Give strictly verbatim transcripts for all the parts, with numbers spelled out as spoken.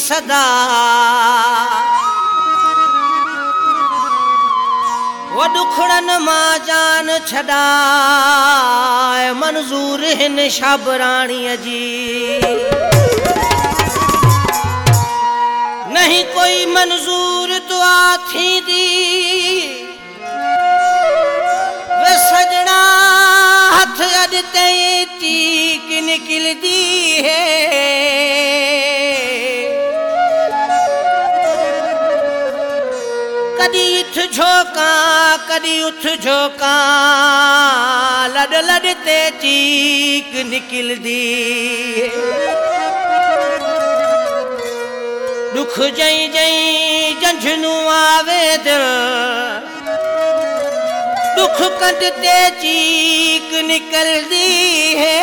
सदा वो दुखड़न मां जान छड़ाए मंजूर हिन शाबराणीअ जी नहीं कोई मंजूर दुआ थींदी वे सजना हथ अॾते चीक निकलदी है कदी उठ झोंका कदी उठ झोंका लड लडते चीक निकलदी दुख जई जई जंझनू आवे दिल दुख कटते चीक निकलदी है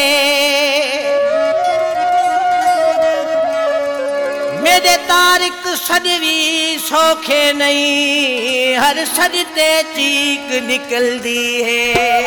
मेरे तारिक सदवी सौखे नहीं हर सदते चीक निकलदी है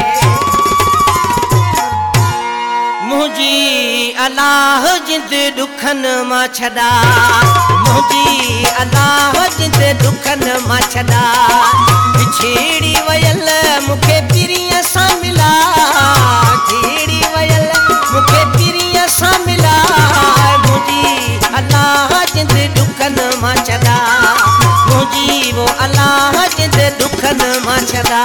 मुझी अल्लाह जिंद दुखन मां छड़ा मुझी अल्लाह जिंद दुखन मां छड़ा छेड़ी वयल मुखे पिरिया सा मिला छेड़ी वयल मुखे पिरिया सा मिला मुझी अल्लाह जिंद दुखन मां छड़ा मुझी वो अल्लाह जिंद दुखन मां छड़ा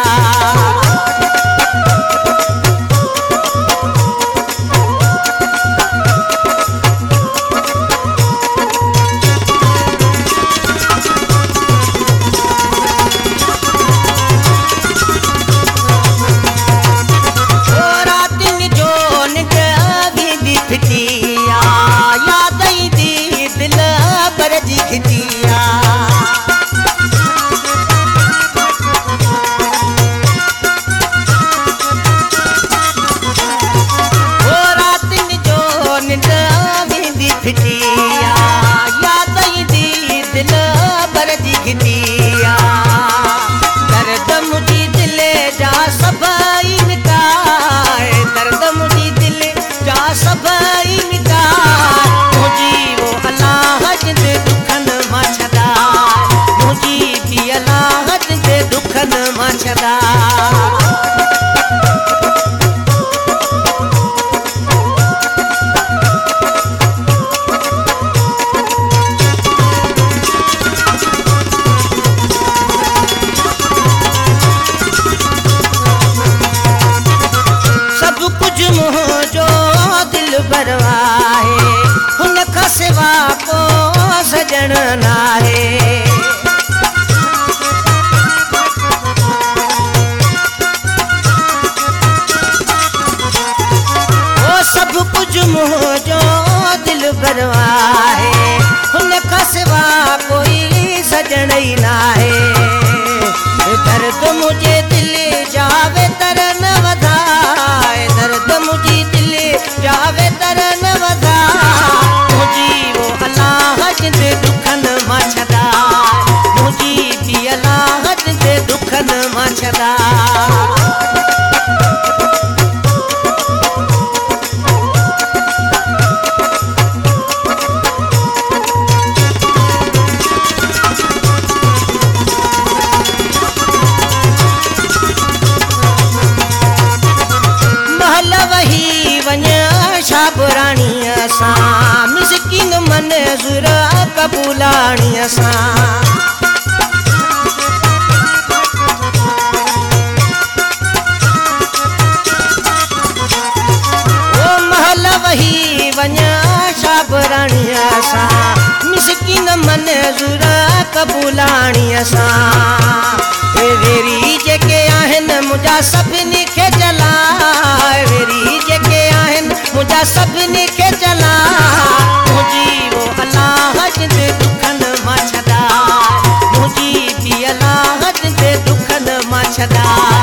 सजन नाहे वो सब कुछ मुझो दिल भरवा है हुन खां सिवा कोई सजन ही नाहे दर्द मुझे दिल जावे तर न वधाए दर्द मुझे दिल जावे तर न वधाए मुझी वो अल्लाह जिंद दुखन मां छड़ा मुझी भी अल्लाह जिंद दुखन मां छड़ा महल वही वञा शाबराणीअ सां मिसकिन मंज़ूर कबूलाणीअ सां ओ महल वही वञा शाबराणीअ सां मिसकिन मंज़ूर कबूलाणीअ सां वेरी जेके आहिनि मुंहिंजा सभिनी खे जलाए वेरी जेके आहिनि मुंहिंजा सभिनी खे जलाए मुंहिंजी वो अल्लाह जिंद दुखन मां छड़ा मुंहिंजी भी अल्लाह जिंद दुखन मां छड़ा